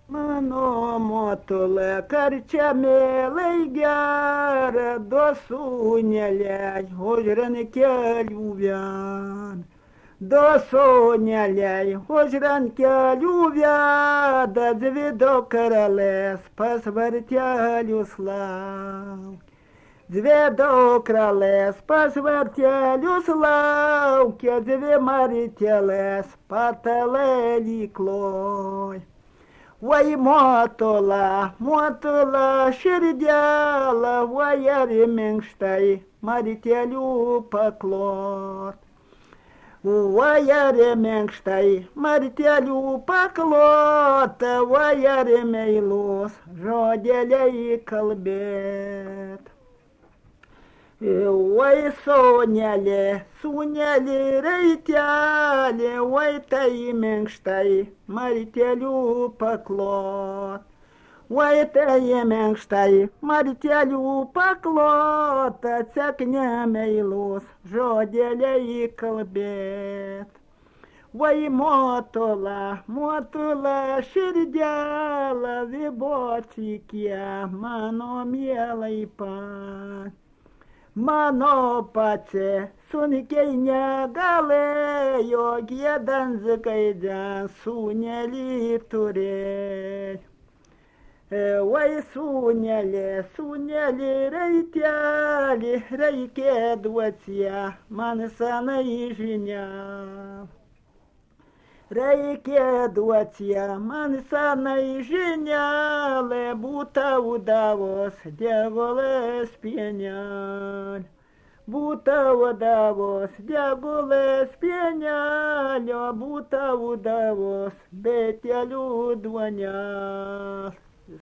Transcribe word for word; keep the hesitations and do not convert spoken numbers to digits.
Mano motule karčiamėlai gerą, do sūneliai, ožran kelių vien. Do sūneliai, ožran kelių veda, dvi do karalės pas vartelius lauk. Dvi do kralės pas vartelius laukia, dvi maritelės patalėlį kloj. Vai motula, motula širdelą, vai ar minkštai martelių paklot. Vai ar minkštai martelių paklot, vai ar meilus žodeliai kalbėt. Vai sūnelė, sūnelė raitelė, vai tai minkštai martelių paklot. Vai tai minkštai martelių paklot, atsek nemeilus žodeliai kalbėt. Vai motula, motula širdelą, vibočikie mano mielai pat. Mano pace sunkiai negalėjo giedant zgaidžią sūnelį turėt. Vai sūnelė, sūnelį raitelį, reikia duoti man senai žinia. Reikia duoti man senai žinelė, būta udavos diavolės pienelė. Būta udavos diavolės pienelė, būta udavos betelių duonelė.